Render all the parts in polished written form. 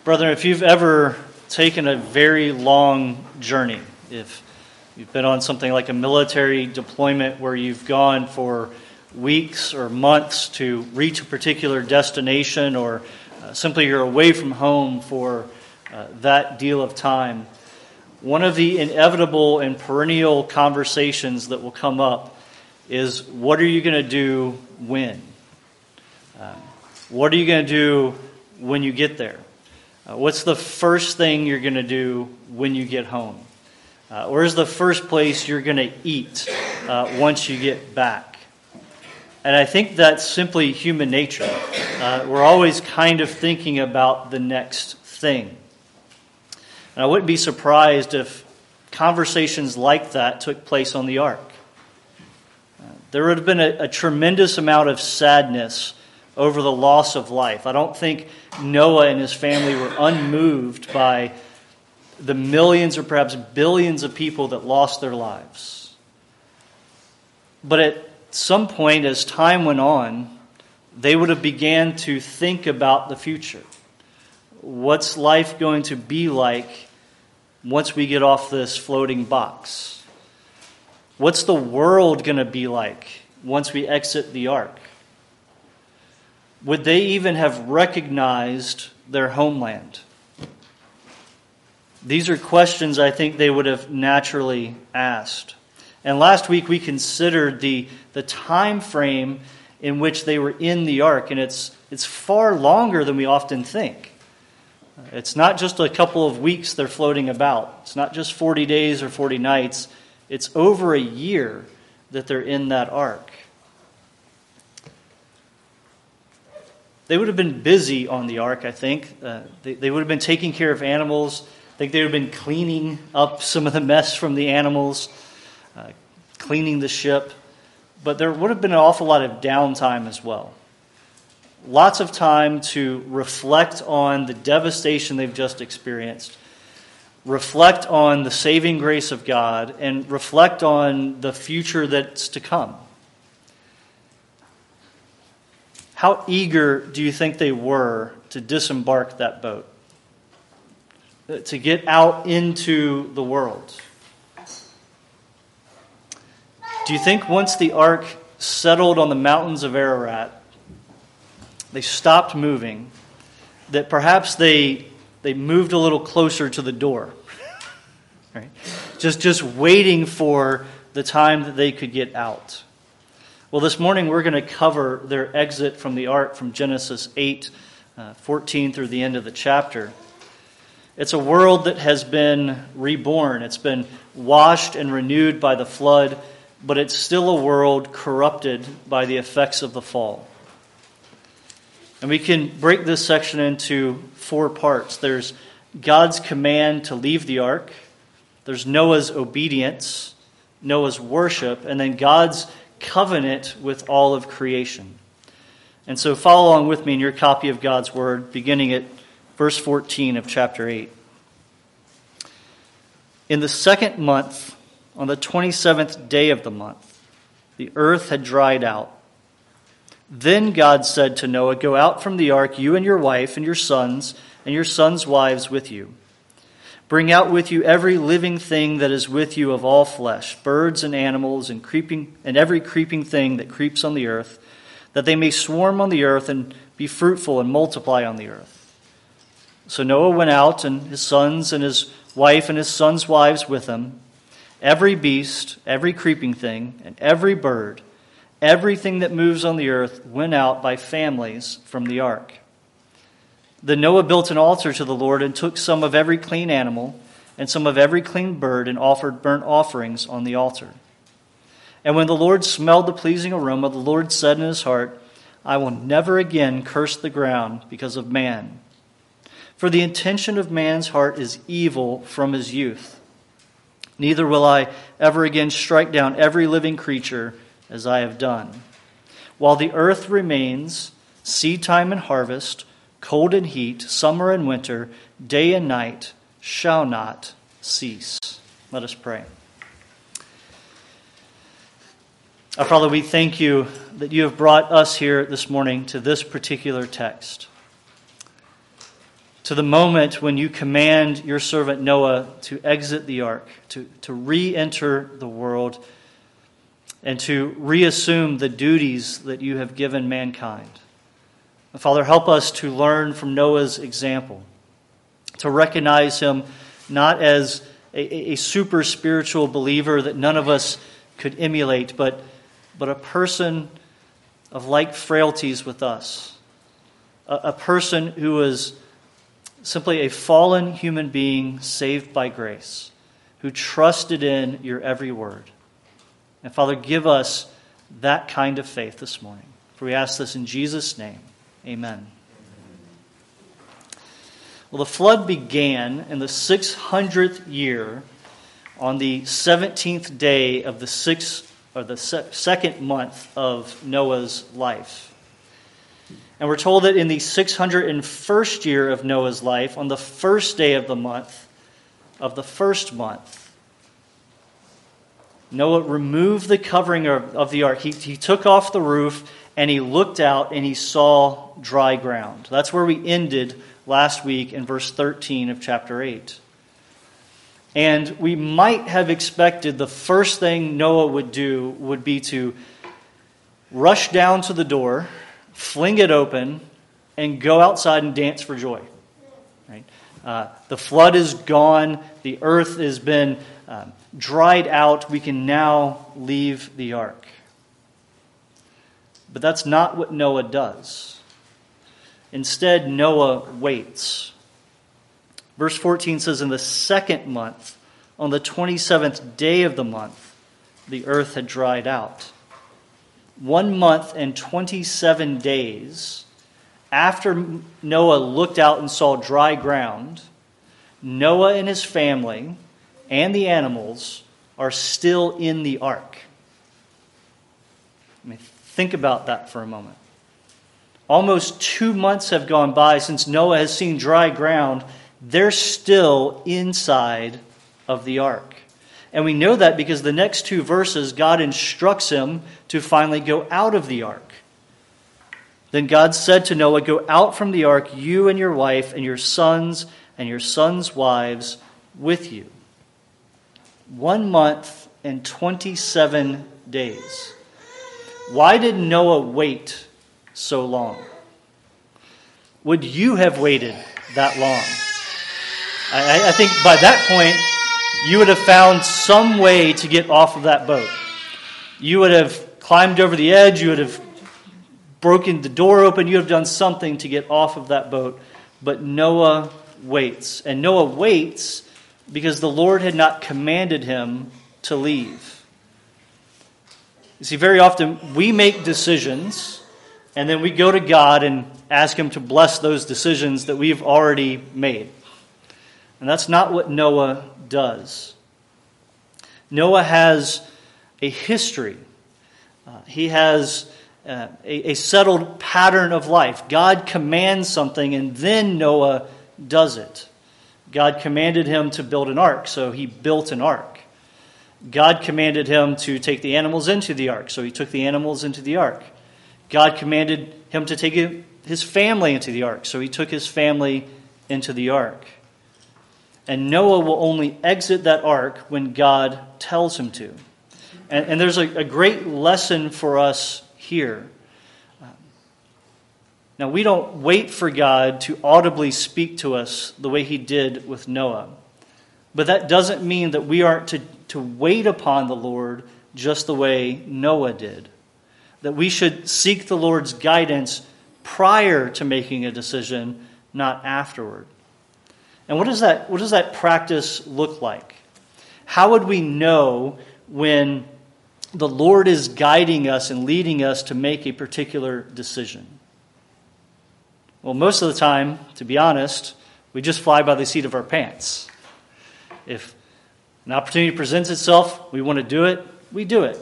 Brethren, if you've ever taken a very long journey, if you've been on something like a military deployment where you've gone for weeks or months to reach a particular destination, or simply you're away from home for that deal of time, one of the inevitable and perennial conversations that will come up is, what are you going to do when? What are you going to do when you get there? What's the first thing you're going to do when you get home? Where's the first place you're going to eat once you get back? And I think that's simply human nature. We're always kind of thinking about the next thing. And I wouldn't be surprised if conversations like that took place on the ark. There would have been a tremendous amount of sadness over the loss of life. I don't think Noah and his family were unmoved by the millions or perhaps billions of people that lost their lives. But at some point, as time went on, they would have began to think about the future. What's life going to be like once we get off this floating box? What's the world going to be like once we exit the ark? Would they even have recognized their homeland? These are questions I think they would have naturally asked. And last week we considered the time frame in which they were in the ark, and it's far longer than we often think. It's not just a couple of weeks they're floating about. It's not just 40 days or 40 nights. It's over a year that they're in that ark. They would have been busy on the ark, I think. They would have been taking care of animals. I think they would have been cleaning up some of the mess from the animals, cleaning the ship. But there would have been an awful lot of downtime as well. Lots of time to reflect on the devastation they've just experienced, reflect on the saving grace of God, and reflect on the future that's to come. How eager do you think they were to disembark that boat? To get out into the world? Do you think once the ark settled on the mountains of Ararat, they stopped moving, that perhaps they moved a little closer to the door? Right? Just waiting for the time that they could get out. Well, this morning we're going to cover their exit from the ark from Genesis 8:14 through the end of the chapter. It's a world that has been reborn. It's been washed and renewed by the flood, but it's still a world corrupted by the effects of the fall. And we can break this section into 4 parts. There's God's command to leave the ark. There's Noah's obedience, Noah's worship, and then God's covenant with all of creation. And so follow along with me in your copy of God's Word, beginning at verse 14 of chapter 8. In the 2nd month, on the 27th day of the month, the earth had dried out. Then God said to Noah, "Go out from the ark, you and your wife and your sons wives with you. Bring out with you every living thing that is with you of all flesh, birds and animals and every creeping thing that creeps on the earth, that they may swarm on the earth and be fruitful and multiply on the earth." So Noah went out, and his sons and his wife and his sons' wives with him. Every beast, every creeping thing, and every bird, everything that moves on the earth went out by families from the ark. Then Noah built an altar to the Lord and took some of every clean animal and some of every clean bird and offered burnt offerings on the altar. And when the Lord smelled the pleasing aroma, the Lord said in his heart, "I will never again curse the ground because of man. For the intention of man's heart is evil from his youth. Neither will I ever again strike down every living creature as I have done. While the earth remains, seed time and harvest, cold and heat, summer and winter, day and night shall not cease." Let us pray. Our Father, we thank you that you have brought us here this morning to this particular text, to the moment when you command your servant Noah to exit the ark, to re-enter the world, and to reassume the duties that you have given mankind. Father, help us to learn from Noah's example, to recognize him not as a super spiritual believer that none of us could emulate, but a person of like frailties with us, a person who was simply a fallen human being saved by grace, who trusted in your every word. And Father, give us that kind of faith this morning. For we ask this in Jesus' name. Amen. Well, the flood began in the 600th year on the 17th day of the second month of Noah's life. And we're told that in the 601st year of Noah's life, on the first day of the first month, Noah removed the covering of the ark. He took off the roof and he looked out and he saw dry ground. That's where we ended last week in verse 13 of chapter 8. And we might have expected the first thing Noah would do would be to rush down to the door, fling it open, and go outside and dance for joy. Right? The flood is gone. The earth has been dried out. We can now leave the ark. But that's not what Noah does. Instead, Noah waits. Verse 14 says, in the second month, on the 27th day of the month, the earth had dried out. 1 month and 27 days after Noah looked out and saw dry ground, Noah and his family and the animals are still in the ark. I mean, think about that for a moment. Almost 2 months have gone by since Noah has seen dry ground. They're still inside of the ark. And we know that because the next two verses, God instructs him to finally go out of the ark. Then God said to Noah, go out from the ark, you and your wife and your sons wives with you. 1 month and 27 days. Why did Noah wait so long? Would you have waited that long? I think by that point, you would have found some way to get off of that boat. You would have climbed over the edge. You would have broken the door open. You would have done something to get off of that boat. But Noah waits. And Noah waits because the Lord had not commanded him to leave. You see, very often we make decisions and then we go to God and ask him to bless those decisions that we've already made. And that's not what Noah does. Noah has a history. He has a settled pattern of life. God commands something and then Noah does it. God commanded him to build an ark, so he built an ark. God commanded him to take the animals into the ark, so he took the animals into the ark. God commanded him to take his family into the ark, so he took his family into the ark. And Noah will only exit that ark when God tells him to. And there's a great lesson for us here. Now, we don't wait for God to audibly speak to us the way he did with Noah. But that doesn't mean that we aren't to wait upon the Lord just the way Noah did. That we should seek the Lord's guidance prior to making a decision, not afterward. And what does that practice look like? How would we know when the Lord is guiding us and leading us to make a particular decision? Well, most of the time, to be honest, we just fly by the seat of our pants. If an opportunity presents itself, we want to do it, we do it.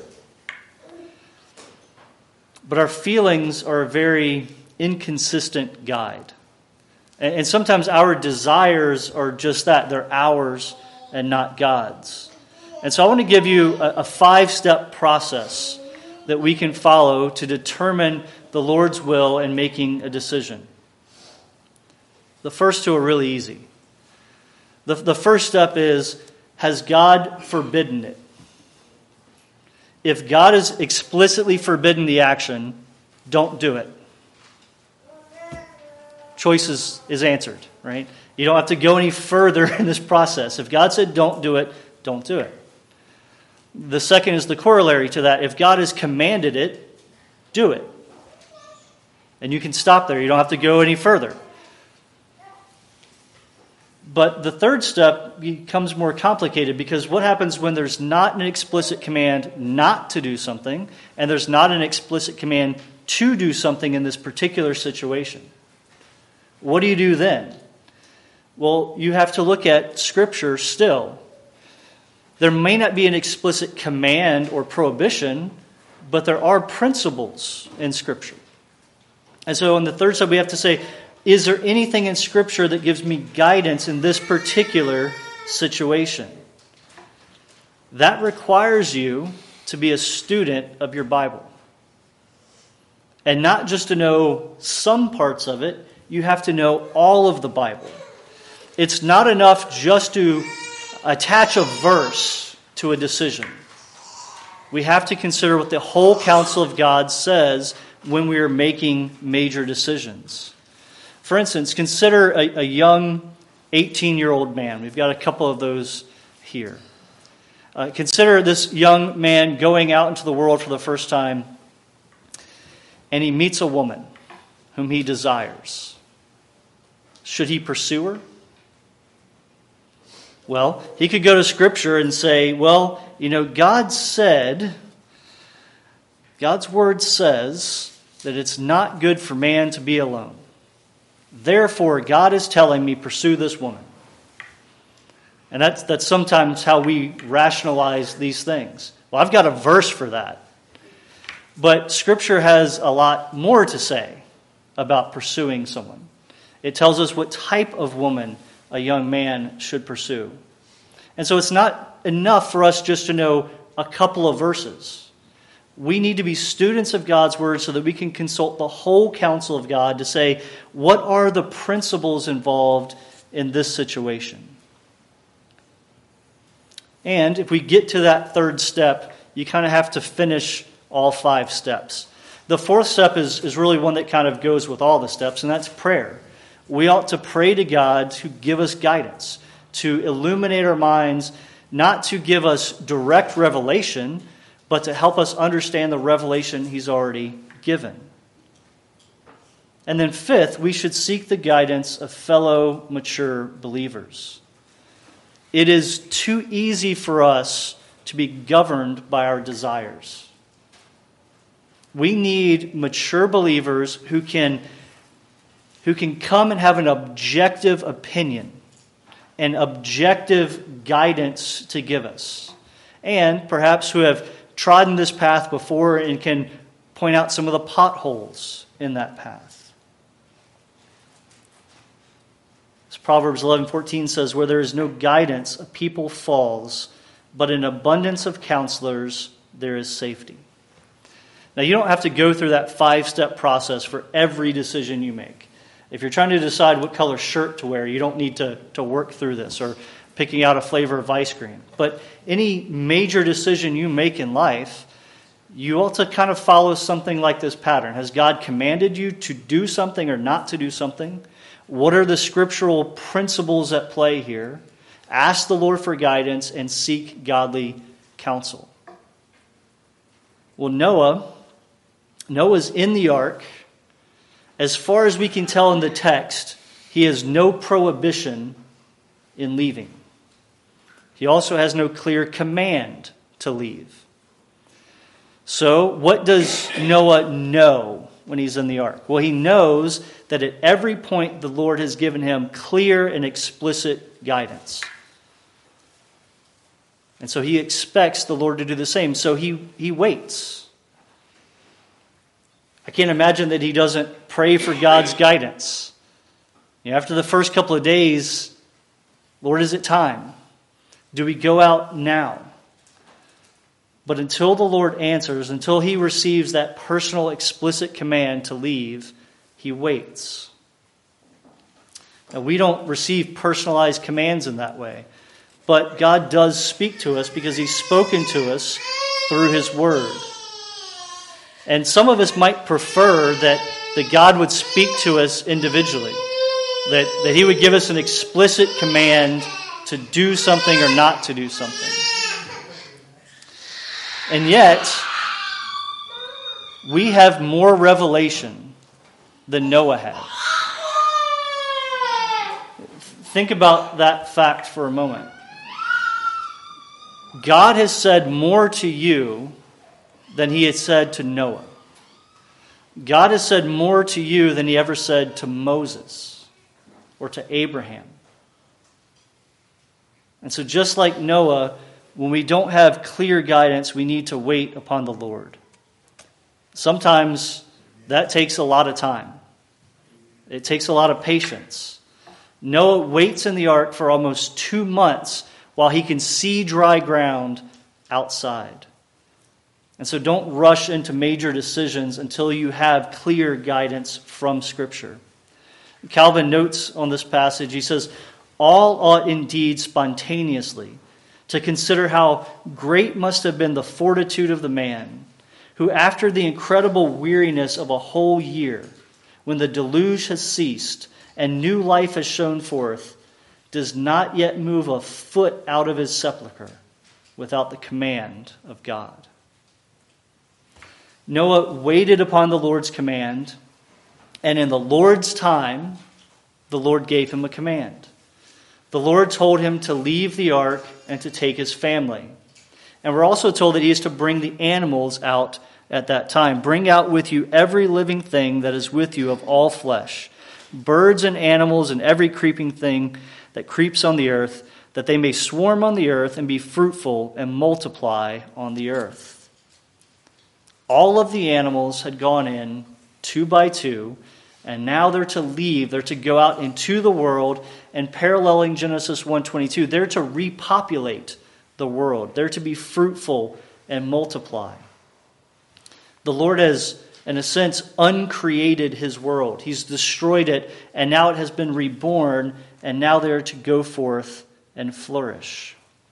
But our feelings are a very inconsistent guide. And sometimes our desires are just that. They're ours and not God's. And so I want to give you a 5-step process that we can follow to determine the Lord's will in making a decision. The first two are really easy. The first step is, has God forbidden it? If God has explicitly forbidden the action, don't do it. Choice is answered, right? You don't have to go any further in this process. If God said don't do it, don't do it. The second is the corollary to that. If God has commanded it, do it. And you can stop there. You don't have to go any further. But the third step becomes more complicated, because what happens when there's not an explicit command not to do something, and there's not an explicit command to do something in this particular situation? What do you do then? Well, you have to look at Scripture still. There may not be an explicit command or prohibition, but there are principles in Scripture. And so in the third step, we have to say, is there anything in Scripture that gives me guidance in this particular situation? That requires you to be a student of your Bible. And not just to know some parts of it, you have to know all of the Bible. It's not enough just to attach a verse to a decision. We have to consider what the whole counsel of God says when we are making major decisions. For instance, consider a young 18-year-old man. We've got a couple of those here. Consider this young man going out into the world for the first time, and he meets a woman whom he desires. Should he pursue her? Well, he could go to Scripture and say, well, God's Word says that it's not good for man to be alone. Therefore, God is telling me, pursue this woman. And that's sometimes how we rationalize these things. Well, I've got a verse for that. But Scripture has a lot more to say about pursuing someone. It tells us what type of woman a young man should pursue. And so it's not enough for us just to know a couple of verses. We need to be students of God's Word so that we can consult the whole counsel of God to say, what are the principles involved in this situation? And if we get to that third step, you kind of have to finish all 5 steps. The fourth step is really one that kind of goes with all the steps, and that's prayer. We ought to pray to God to give us guidance, to illuminate our minds, not to give us direct revelation, but to help us understand the revelation He's already given. And then fifth, we should seek the guidance of fellow mature believers. It is too easy for us to be governed by our desires. We need mature believers who can come and have an objective opinion, an objective guidance to give us, and perhaps who have trodden this path before and can point out some of the potholes in that path. As Proverbs 11:14 says, where there is no guidance, a people falls, but in abundance of counselors there is safety. Now, you don't have to go through that 5-step process for every decision you make. If you're trying to decide what color shirt to wear, you don't need to work through this, or picking out a flavor of ice cream. But any major decision you make in life, you ought to kind of follow something like this pattern. Has God commanded you to do something or not to do something? What are the scriptural principles at play here? Ask the Lord for guidance and seek godly counsel. Well, Noah's in the ark. As far as we can tell in the text, he has no prohibition in leaving. He also has no clear command to leave. So, what does Noah know when he's in the ark? Well, he knows that at every point the Lord has given him clear and explicit guidance. And so he expects the Lord to do the same. So he waits. I can't imagine that he doesn't pray for God's guidance. After the first couple of days, Lord, is it time? Do we go out now? But until the Lord answers, until he receives that personal, explicit command to leave, he waits. And we don't receive personalized commands in that way. But God does speak to us because he's spoken to us through his word. And some of us might prefer that God would speak to us individually, that he would give us an explicit command to do something or not to do something. And yet, we have more revelation than Noah had. Think about that fact for a moment. God has said more to you than he had said to Noah. God has said more to you than he ever said to Moses or to Abraham. And so just like Noah, when we don't have clear guidance, we need to wait upon the Lord. Sometimes that takes a lot of time. It takes a lot of patience. Noah waits in the ark for almost 2 months while he can see dry ground outside. And so don't rush into major decisions until you have clear guidance from Scripture. Calvin notes on this passage, he says, "All ought indeed spontaneously to consider how great must have been the fortitude of the man who, after the incredible weariness of a whole year, when the deluge has ceased and new life has shone forth, does not yet move a foot out of his sepulchre without the command of God." Noah waited upon the Lord's command, and in the Lord's time, the Lord gave him a command. The Lord told him to leave the ark and to take his family. And we're also told that he is to bring the animals out at that time. "Bring out with you every living thing that is with you of all flesh, birds and animals and every creeping thing that creeps on the earth, that they may swarm on the earth and be fruitful and multiply on the earth." All of the animals had gone in 2 by 2, and now they're to leave. They're to go out into the world, and paralleling Genesis 1:22, they're to repopulate the world. They're to be fruitful and multiply. The Lord has, in a sense, uncreated his world. He's destroyed it, and now it has been reborn, and now they're to go forth and flourish.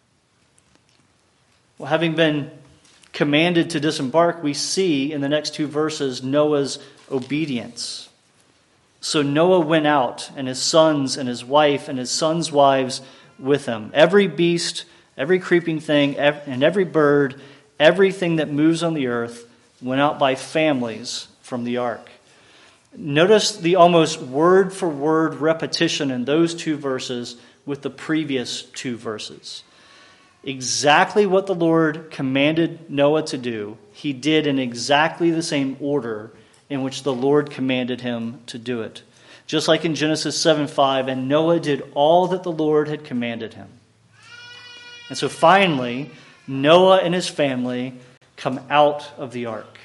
Well, having been commanded to disembark, we see in the next 2 verses Noah's obedience. So Noah went out, and his sons and his wife and his sons' wives with him. Every beast, every creeping thing, and every bird, everything that moves on the earth went out by families from the ark. Notice the almost word-for-word repetition in those 2 verses with the previous 2 verses. Exactly what the Lord commanded Noah to do, he did in exactly the same order in which the Lord commanded him to do it. Just like in Genesis 7:5, "And Noah did all that the Lord had commanded him." And so finally, Noah and his family come out of the ark.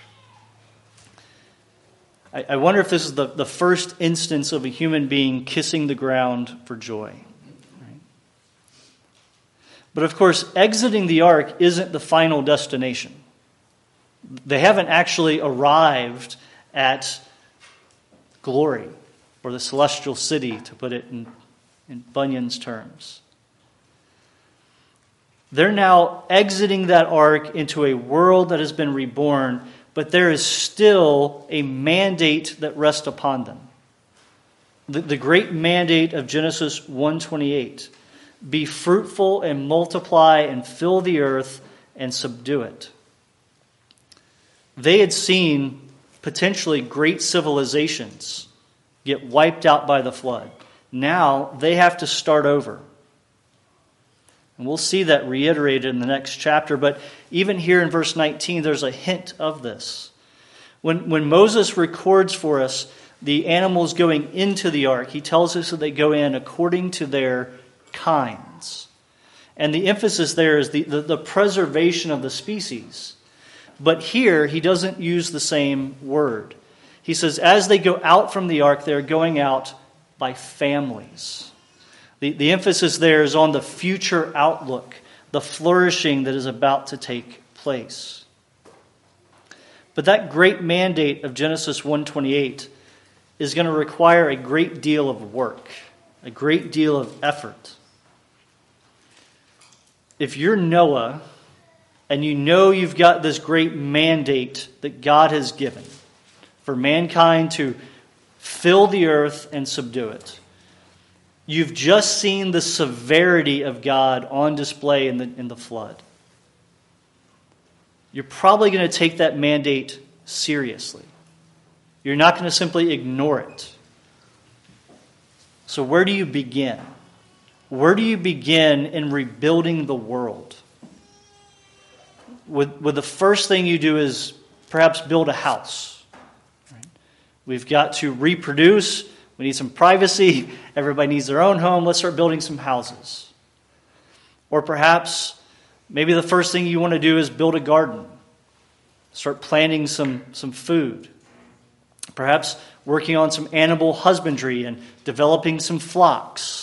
I wonder if this is the first instance of a human being kissing the ground for joy. Right? But of course, exiting the ark isn't the final destination. They haven't actually arrived at glory or the celestial city, to put it in Bunyan's terms. They're now exiting that ark into a world that has been reborn, but there is still a mandate that rests upon them. The great mandate of Genesis 1:28, "Be fruitful and multiply and fill the earth and subdue it." They had seen potentially great civilizations get wiped out by the flood. Now they have to start over. And we'll see that reiterated in the next chapter. But even here in verse 19, there's a hint of this. When Moses records for us the animals going into the ark, he tells us that they go in according to their kinds. And the emphasis there is the preservation of the species. But here, he doesn't use the same word. He says, as they go out from the ark, they're going out by families. The emphasis there is on the future outlook, the flourishing that is about to take place. But that great mandate of Genesis 1:28 is going to require a great deal of work. a great deal of effort. If you're Noah and you know you've got this great mandate that God has given for mankind to fill the earth and subdue it, you've just seen the severity of God on display in the flood. You're probably going to take that mandate seriously. You're not going to simply ignore it. So where do you begin? Where do you begin in rebuilding the world? Would the first thing you do is perhaps build a house? Right? We've got to reproduce. We need some privacy. Everybody needs their own home. Let's start building some houses. Or perhaps maybe the first thing you want to do is build a garden. Start planting some food. Perhaps working on some animal husbandry and developing some flocks.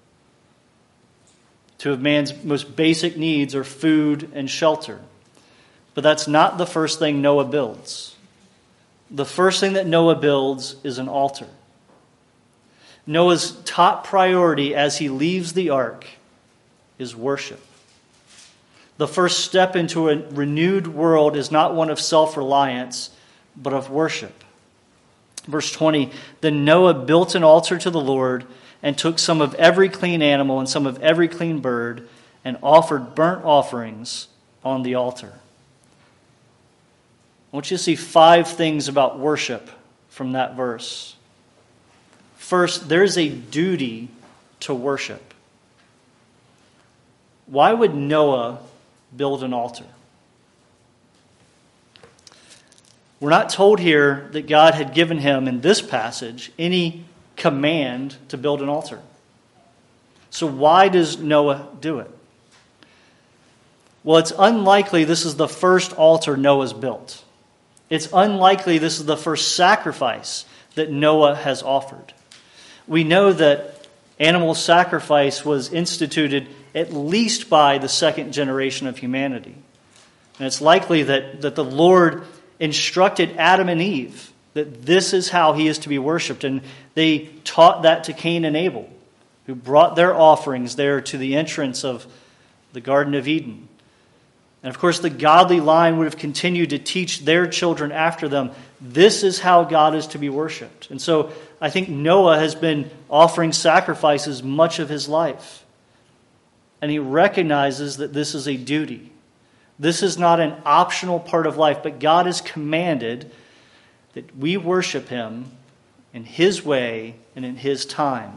Two of man's most basic needs are food and shelter. But that's not the first thing Noah builds. The first thing that Noah builds is an altar. Noah's top priority as he leaves the ark is worship. The first step into a renewed world is not one of self-reliance, but of worship. Verse 20, then Noah built an altar to the Lord and took some of every clean animal and some of every clean bird and offered burnt offerings on the altar. I want you to see 5 things about worship from that verse. First, there's a duty to worship. Why would Noah build an altar? We're not told here that God had given him in this passage any command to build an altar. So why does Noah do it? Well, it's unlikely this is the first altar Noah's built. It's unlikely this is the first sacrifice that Noah has offered. We know that animal sacrifice was instituted at least by the second generation of humanity. And it's likely that the Lord instructed Adam and Eve that this is how he is to be worshipped. And they taught that to Cain and Abel, who brought their offerings there to the entrance of the Garden of Eden. And of course, the godly line would have continued to teach their children after them, this is how God is to be worshipped. And so I think Noah has been offering sacrifices much of his life. And he recognizes that this is a duty. This is not an optional part of life, but God has commanded that we worship him in his way and in his time.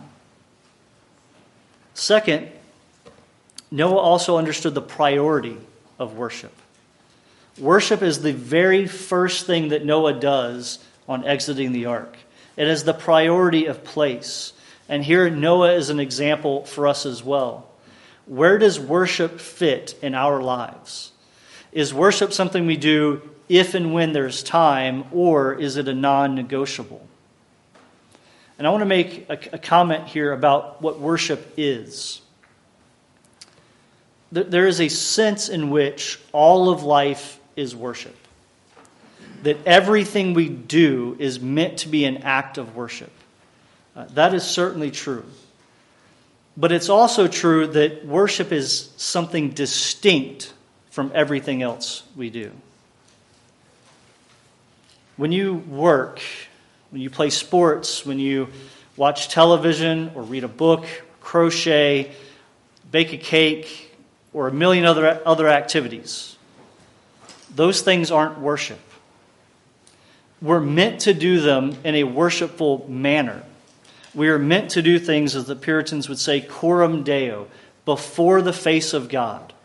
Second, Noah also understood the priority of worship. Worship is the very first thing that Noah does on exiting the ark. It is the priority of place. And here Noah is an example for us as well. Where does worship fit in our lives? Is worship something we do if and when there's time, or is it a non-negotiable? And I want to make a comment here about what worship is. There is a sense in which all of life is worship. That everything we do is meant to be an act of worship. That is certainly true. But it's also true that worship is something distinct from everything else we do. When you work, when you play sports, when you watch television or read a book, crochet, bake a cake, or a million other activities, those things aren't worship. We're meant to do them in a worshipful manner. We are meant to do things, as the Puritans would say, coram Deo, before the face of God.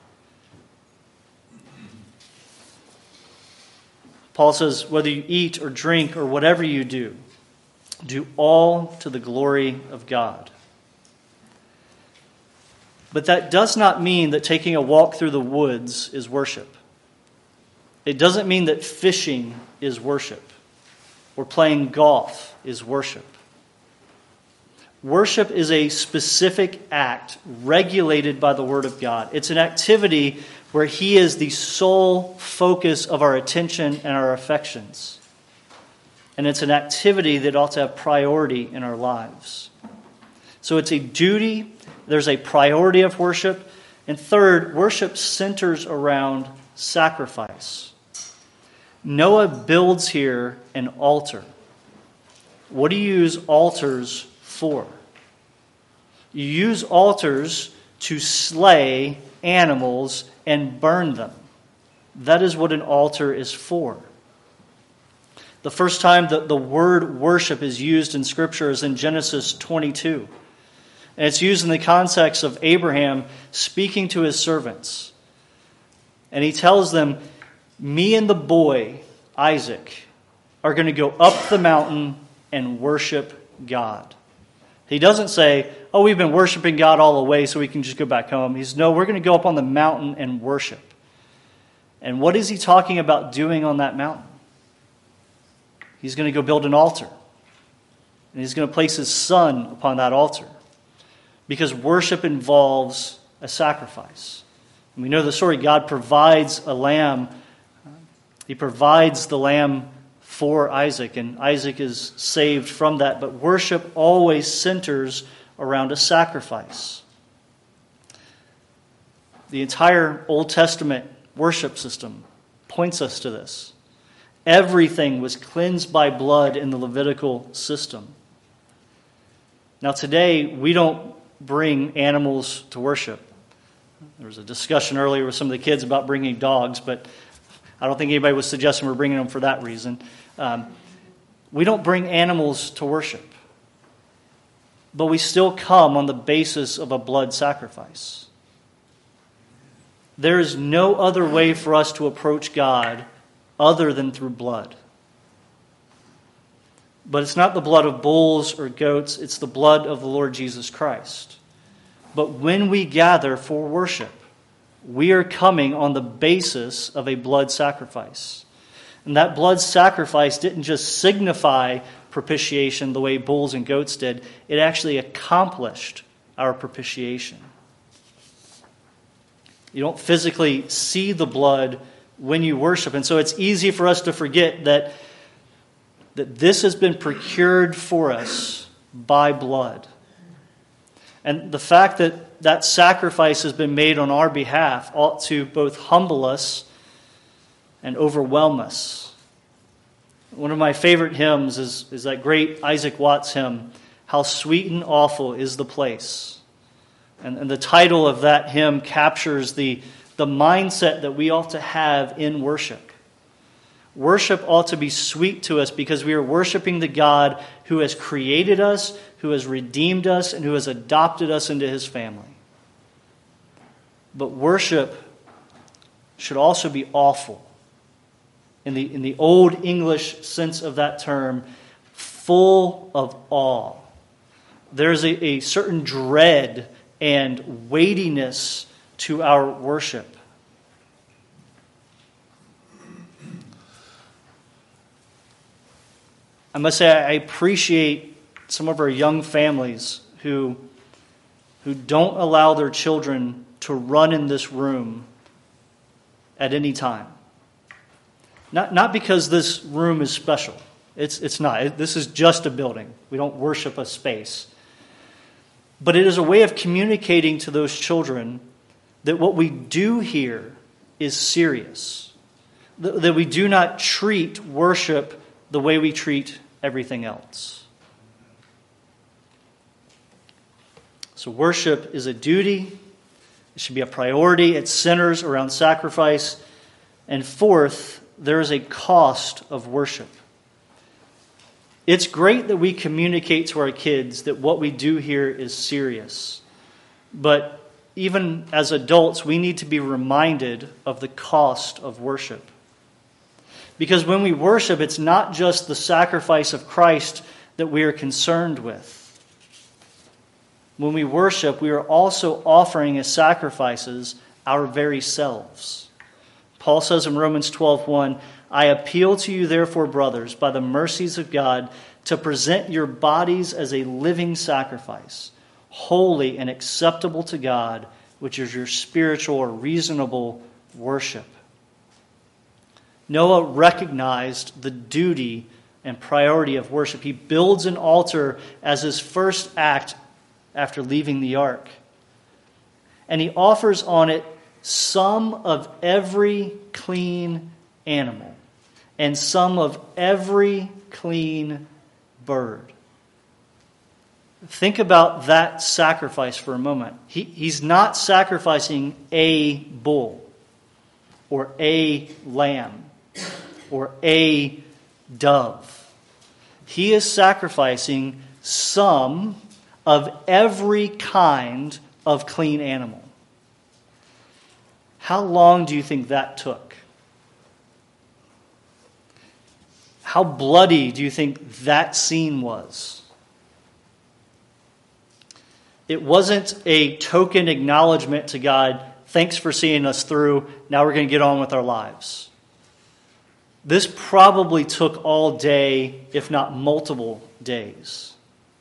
Paul says, whether you eat or drink or whatever you do all to the glory of God. But that does not mean that taking a walk through the woods is worship. It doesn't mean that fishing is worship or playing golf is worship. Worship is a specific act regulated by the Word of God. It's an activity where He is the sole focus of our attention and our affections. And it's an activity that ought to have priority in our lives. So it's a duty, there's a priority of worship. And third, worship centers around sacrifice. Noah builds here an altar. What do you use altars for? You use altars to slay animals and burn them. That is what an altar is for. The first time that the word worship is used in Scripture is in Genesis 22. And it's used in the context of Abraham speaking to his servants. And he tells them, me and the boy, Isaac, are going to go up the mountain and worship God. He doesn't say, oh, we've been worshiping God all the way so we can just go back home. He's, no, we're going to go up on the mountain and worship. And what is he talking about doing on that mountain? He's going to go build an altar. And he's going to place his son upon that altar. Because worship involves a sacrifice. And we know the story. God provides a lamb. He provides the lamb for Isaac, and Isaac is saved from that. But worship always centers around a sacrifice. The entire Old Testament worship system points us to this. Everything was cleansed by blood in the Levitical system. Now today, we don't bring animals to worship. There was a discussion earlier with some of the kids about bringing dogs, but I don't think anybody was suggesting we're bringing them for that reason. We don't bring animals to worship. But we still come on the basis of a blood sacrifice. There is no other way for us to approach God other than through blood. But it's not the blood of bulls or goats, it's the blood of the Lord Jesus Christ. But when we gather for worship, we are coming on the basis of a blood sacrifice. And that blood sacrifice didn't just signify propitiation the way bulls and goats did. It actually accomplished our propitiation. You don't physically see the blood when you worship. And so it's easy for us to forget that this has been procured for us by blood. And the fact that that sacrifice has been made on our behalf ought to both humble us and overwhelm us. One of my favorite hymns is that great Isaac Watts hymn, How Sweet and Awful is the Place. And the title of that hymn captures the mindset that we ought to have in worship. Worship ought to be sweet to us because we are worshiping the God who has created us, who has redeemed us, and who has adopted us into his family. But worship should also be awful. In the old English sense of that term, full of awe. There's a certain dread and weightiness to our worship. I must say I appreciate some of our young families who don't allow their children to run in this room at any time. Not because this room is special. It's not. This is just a building. We don't worship a space. But it is a way of communicating to those children that what we do here is serious. That we do not treat worship the way we treat everything else. So worship is a duty. It should be a priority. It centers around sacrifice. And fourth, there is a cost of worship. It's great that we communicate to our kids that what we do here is serious. But even as adults, we need to be reminded of the cost of worship. Because when we worship, it's not just the sacrifice of Christ that we are concerned with. When we worship, we are also offering as sacrifices our very selves. Paul says in Romans 12:1, I appeal to you, therefore, brothers, by the mercies of God, to present your bodies as a living sacrifice, holy and acceptable to God, which is your spiritual or reasonable worship. Noah recognized the duty and priority of worship. He builds an altar as his first act after leaving the ark. And he offers on it some of every clean animal and some of every clean bird. Think about that sacrifice for a moment. He's not sacrificing a bull or a lamb or a dove. He is sacrificing some of every kind of clean animal. How long do you think that took? How bloody do you think that scene was? It wasn't a token acknowledgement to God, thanks for seeing us through, now we're going to get on with our lives. This probably took all day, if not multiple days.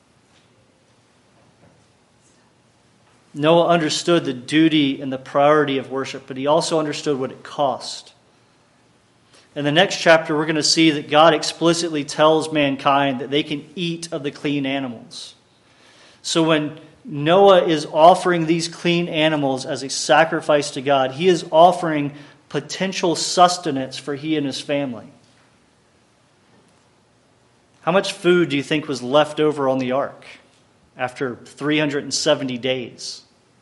Noah understood the duty and the priority of worship, but he also understood what it cost. In the next chapter, we're going to see that God explicitly tells mankind that they can eat of the clean animals. So when Noah is offering these clean animals as a sacrifice to God, he is offering potential sustenance for he and his family. How much food do you think was left over on the ark after 370 days?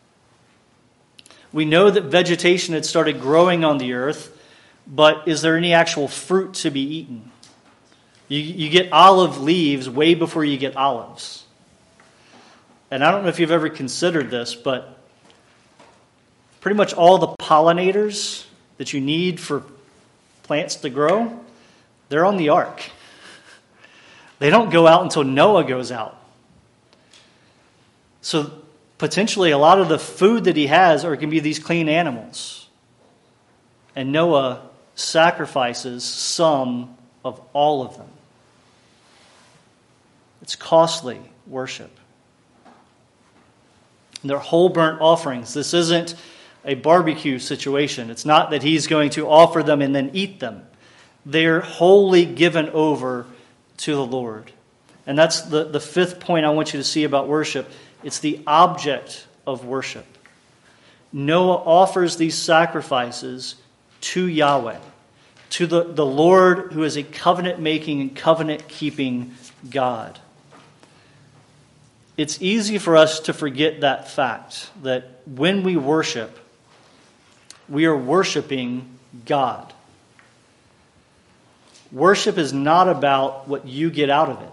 We know that vegetation had started growing on the earth, but is there any actual fruit to be eaten? You get olive leaves way before you get olives. And I don't know if you've ever considered this, but pretty much all the pollinators that you need for plants to grow, they're on the ark. They don't go out until Noah goes out. So potentially a lot of the food that he has are going to be these clean animals. And Noah sacrifices some of all of them. It's costly worship. And they're whole burnt offerings. This isn't a barbecue situation. It's not that he's going to offer them and then eat them. They're wholly given over to the Lord. And that's the fifth point I want you to see about worship. It's the object of worship. Noah offers these sacrifices to Yahweh, to the Lord who is a covenant-making and covenant-keeping God. It's easy for us to forget that fact, that when we worship, we are worshiping God. Worship is not about what you get out of it.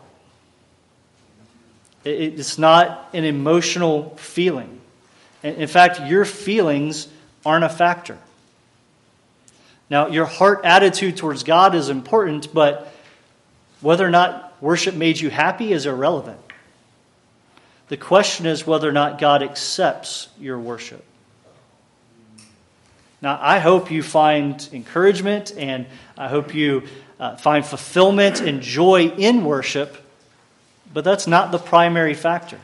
It's not an emotional feeling. In fact, your feelings aren't a factor. Now, your heart attitude towards God is important, but whether or not worship made you happy is irrelevant. The question is whether or not God accepts your worship. Now, I hope you find encouragement and I hope you find fulfillment and joy in worship, but that's not the primary factor.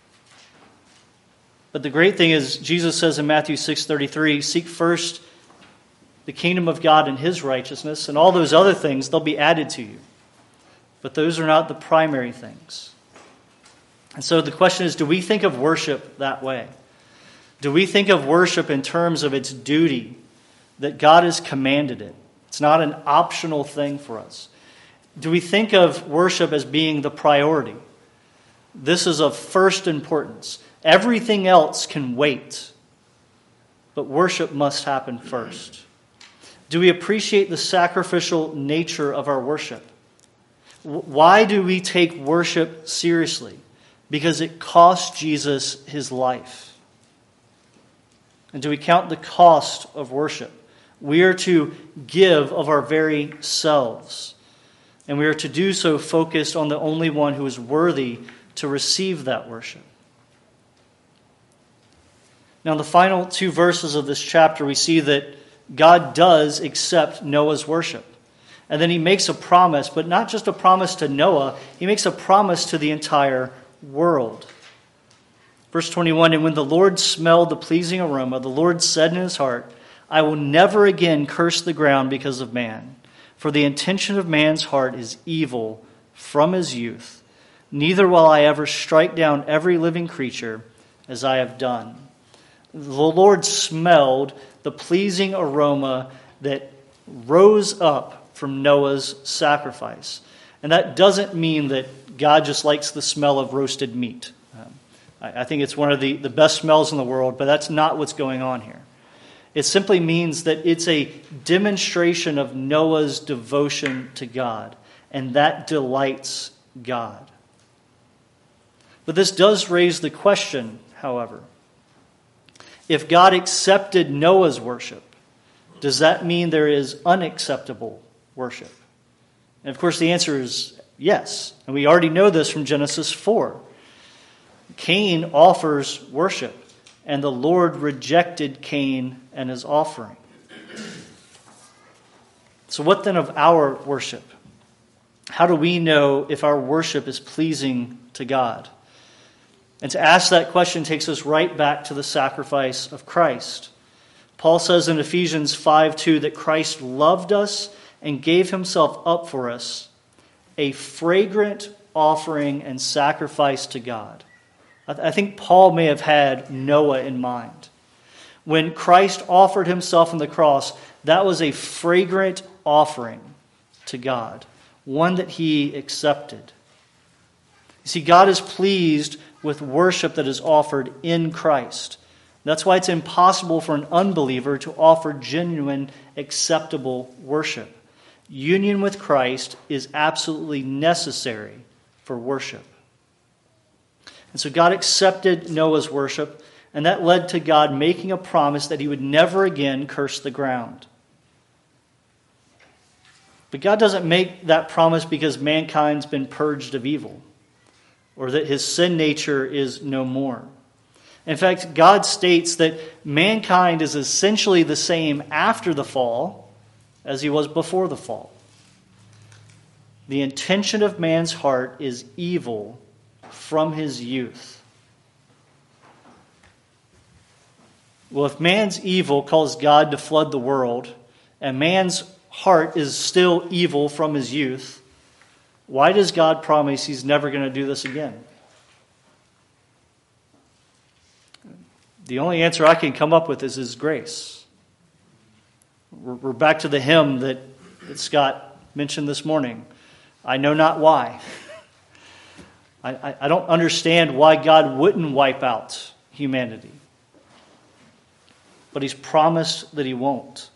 But the great thing is, Jesus says in Matthew 6:33, seek first the kingdom of God and His righteousness, and all those other things, they'll be added to you. But those are not the primary things. And so the question is, do we think of worship that way? Do we think of worship in terms of its duty, that God has commanded it? It's not an optional thing for us. Do we think of worship as being the priority? This is of first importance. Everything else can wait, but worship must happen first. Do we appreciate the sacrificial nature of our worship? Why do we take worship seriously? Because it cost Jesus His life. And do we count the cost of worship? We are to give of our very selves. And we are to do so focused on the only one who is worthy to receive that worship. Now, in the final two verses of this chapter, we see that God does accept Noah's worship. And then He makes a promise, but not just a promise to Noah, He makes a promise to the entire world. Verse 21, and when the Lord smelled the pleasing aroma, the Lord said in His heart, I will never again curse the ground because of man, for the intention of man's heart is evil from his youth. neither will I ever strike down every living creature as I have done." The Lord smelled the pleasing aroma that rose up from Noah's sacrifice. And that doesn't mean that God just likes the smell of roasted meat. I think it's one of the best smells in the world, but that's not what's going on here. It simply means that it's a demonstration of Noah's devotion to God, and that delights God. But this does raise the question, however. If God accepted Noah's worship, does that mean there is unacceptable worship? And of course the answer is yes. And we already know this from Genesis 4. Cain offers worship, and the Lord rejected Cain and his offering. So what then of our worship? How do we know if our worship is pleasing to God? And to ask that question takes us right back to the sacrifice of Christ. Paul says in Ephesians 5:2 that Christ loved us and gave himself up for us, a fragrant offering and sacrifice to God. I think Paul may have had Noah in mind. When Christ offered himself on the cross, that was a fragrant offering to God, one that he accepted. You see, God is pleased with worship that is offered in Christ. That's why it's impossible for an unbeliever to offer genuine, acceptable worship. Union with Christ is absolutely necessary for worship. And so God accepted Noah's worship, and that led to God making a promise that he would never again curse the ground. But God doesn't make that promise because mankind's been purged of evil, or that his sin nature is no more. In fact, God states that mankind is essentially the same after the fall as he was before the fall. The intention of man's heart is evil from his youth. Well, if man's evil caused God to flood the world, and man's heart is still evil from his youth, why does God promise he's never going to do this again? The only answer I can come up with is his grace. We're back to the hymn that Scott mentioned this morning. I know not why. I don't understand why God wouldn't wipe out humanity. But he's promised that he won't.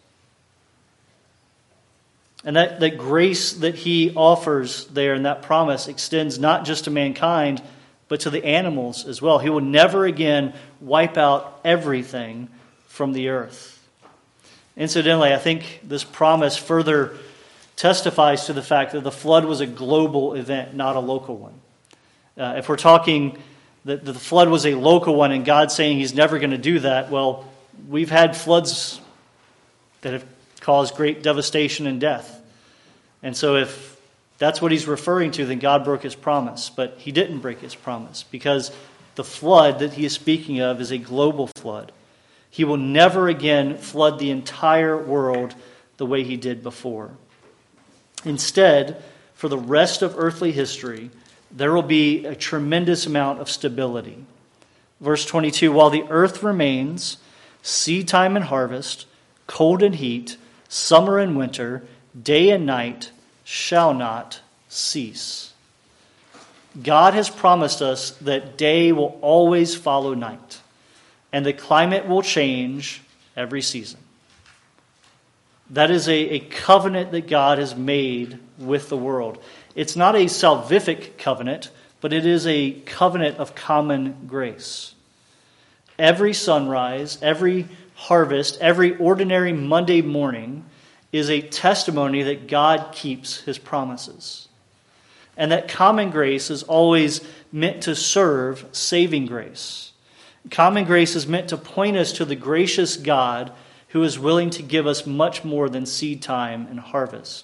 And that grace that he offers there in that promise extends not just to mankind, but to the animals as well. He will never again wipe out everything from the earth. Incidentally, I think this promise further testifies to the fact that the flood was a global event, not a local one. If we're talking that the flood was a local one and God's saying he's never going to do that, well, we've had floods that have caused great devastation and death. And so if that's what he's referring to, then God broke his promise. But he didn't break his promise because the flood that he is speaking of is a global flood. He will never again flood the entire world the way he did before. Instead, for the rest of earthly history, there will be a tremendous amount of stability. Verse 22, while the earth remains, seed time and harvest, cold and heat, summer and winter, day and night shall not cease. God has promised us that day will always follow night, and the climate will change every season. That is a covenant that God has made with the world. It's not a salvific covenant, but it is a covenant of common grace. Every sunrise, every harvest, every ordinary Monday morning is a testimony that God keeps his promises. And that common grace is always meant to serve saving grace. Common grace is meant to point us to the gracious God who is willing to give us much more than seed time and harvest.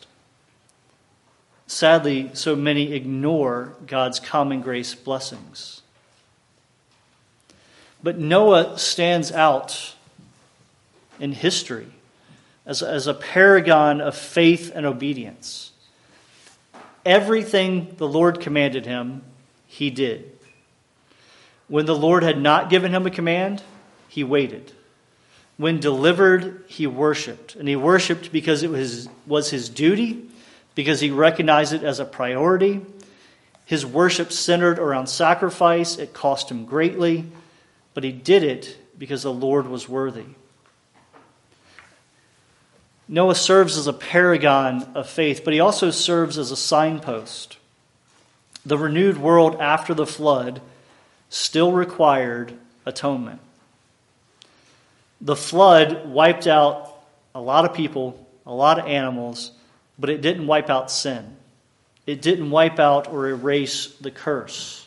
Sadly, so many ignore God's common grace blessings. But Noah stands out in history as a paragon of faith and obedience. Everything the Lord commanded him, he did. When the Lord had not given him a command, he waited. When delivered, he worshiped. And he worshiped because it was his duty, because he recognized it as a priority. His worship centered around sacrifice. It cost him greatly, but he did it because the Lord was worthy. Noah serves as a paragon of faith, but he also serves as a signpost. The renewed world after the flood still required atonement. The flood wiped out a lot of people, a lot of animals, but it didn't wipe out sin. It didn't wipe out or erase the curse.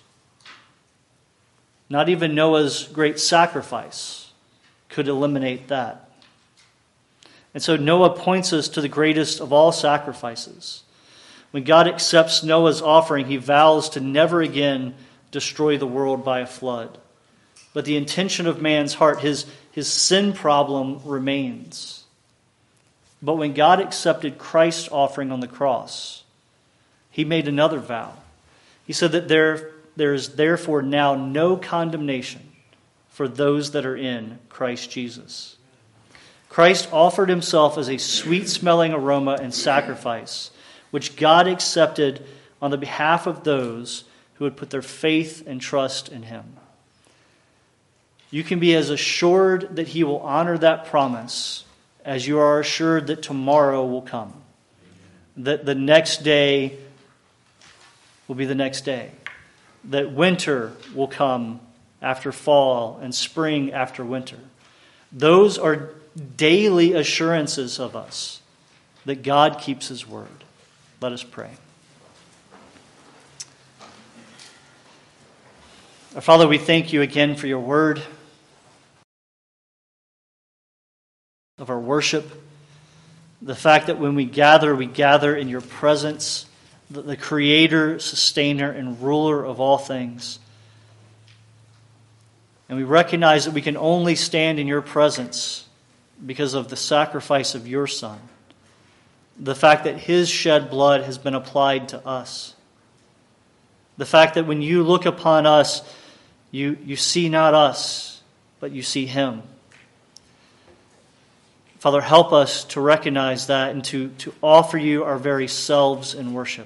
Not even Noah's great sacrifice could eliminate that. And so Noah points us to the greatest of all sacrifices. When God accepts Noah's offering, he vows to never again destroy the world by a flood. But the intention of man's heart, his sin problem remains. But when God accepted Christ's offering on the cross, he made another vow. He said that there is therefore now no condemnation for those that are in Christ Jesus. Christ offered himself as a sweet-smelling aroma and sacrifice, which God accepted on the behalf of those who would put their faith and trust in him. You can be as assured that he will honor that promise as you are assured that tomorrow will come, that the next day will be the next day, that winter will come after fall and spring after winter. Those are daily assurances of us that God keeps his word. Let us pray. Our Father, we thank you again for your word, of our worship, the fact that when we gather in your presence, the creator, sustainer, and ruler of all things. And we recognize that we can only stand in your presence because of the sacrifice of your Son. The fact that his shed blood has been applied to us. The fact that when you look upon us, you see not us, but you see him. Father, help us to recognize that and to offer you our very selves in worship.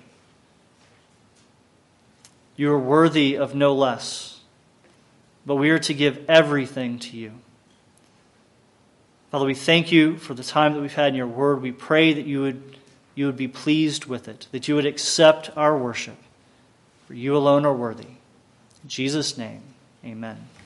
You are worthy of no less, but we are to give everything to you. Father, we thank you for the time that we've had in your word. We pray that you would be pleased with it, that you would accept our worship, for you alone are worthy. In Jesus' name, amen.